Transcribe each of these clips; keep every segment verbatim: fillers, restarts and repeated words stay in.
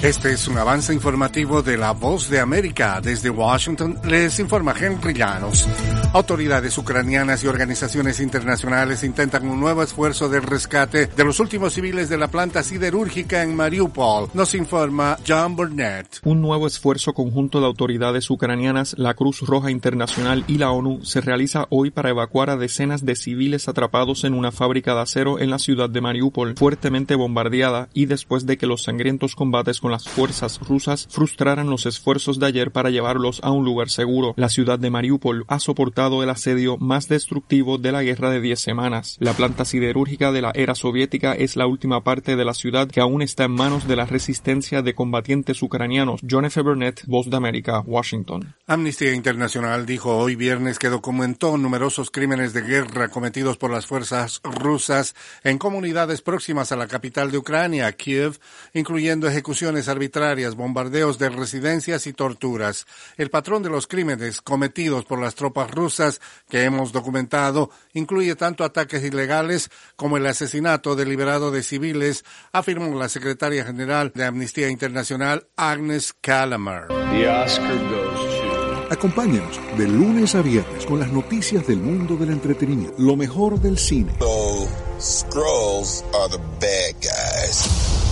Este es un avance informativo de La Voz de América. Desde Washington les informa Henry Llanos. Autoridades ucranianas y organizaciones internacionales intentan un nuevo esfuerzo de rescate de los últimos civiles de la planta siderúrgica en Mariupol. Nos informa John Burnett. Un nuevo esfuerzo conjunto de autoridades ucranianas, la Cruz Roja Internacional y la ONU se realiza hoy para evacuar a decenas de civiles atrapados en una fábrica de acero en la ciudad de Mariupol, fuertemente bombardeada, y después de que los sangrientos combates con las fuerzas rusas frustraran los esfuerzos de ayer para llevarlos a un lugar seguro. La ciudad de Mariupol ha soportado el asedio más destructivo de la guerra de diez semanas. La planta siderúrgica de la era soviética es la última parte de la ciudad que aún está en manos de la resistencia de combatientes ucranianos. John F. Burnett, Voz de América, Washington. Amnistía Internacional dijo hoy viernes que documentó numerosos crímenes de guerra cometidos por las fuerzas rusas en comunidades próximas a la capital de Ucrania, Kiev, incluyendo ejecuciones arbitrarias, bombardeos de residencias y torturas. El patrón de los crímenes cometidos por las tropas rusas que hemos documentado incluye tanto ataques ilegales como el asesinato deliberado de civiles, afirmó la secretaria general de Amnistía Internacional, Agnes Callamard. The Oscar goes to... Acompáñanos de lunes a viernes con las noticias del mundo del entretenimiento, lo mejor del cine. So, Skrulls are the bad guys.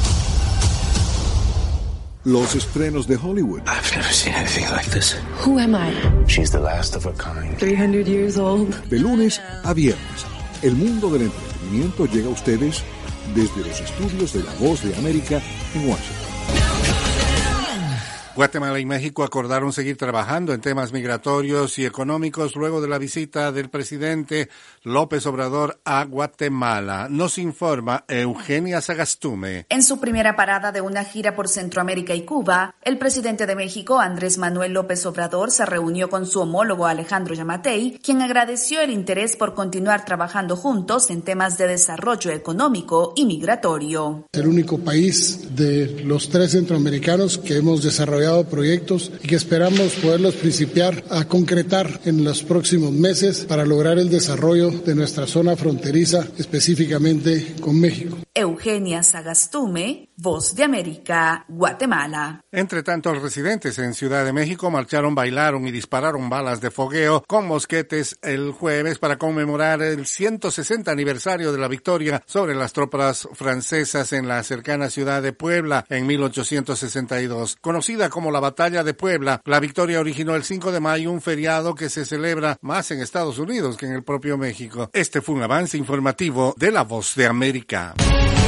Los estrenos de Hollywood. I've never seen anything like this. Who am I? She's the last of a kind. three hundred years old. De lunes a viernes, el mundo del entretenimiento llega a ustedes desde los estudios de La Voz de América en Washington. Guatemala y México acordaron seguir trabajando en temas migratorios y económicos luego de la visita del presidente López Obrador a Guatemala. Nos informa Eugenia Sagastume. En su primera parada de una gira por Centroamérica y Cuba, el presidente de México, Andrés Manuel López Obrador, se reunió con su homólogo Alejandro Yamatei, quien agradeció el interés por continuar trabajando juntos en temas de desarrollo económico y migratorio. El único país de los tres centroamericanos que hemos desarrollado proyectos y que esperamos poderlos principiar a concretar en los próximos meses para lograr el desarrollo de nuestra zona fronteriza, específicamente con México. Eugenia Sagastume, Voz de América, Guatemala. Entre tanto, los residentes en Ciudad de México marcharon, bailaron y dispararon balas de fogueo con mosquetes el jueves para conmemorar el ciento sesenta aniversario de la victoria sobre las tropas francesas en la cercana ciudad de Puebla en mil ochocientos sesenta y dos. Conocida como la Batalla de Puebla, la victoria originó el cinco de mayo, un feriado que se celebra más en Estados Unidos que en el propio México. Este fue un avance informativo de La Voz de América.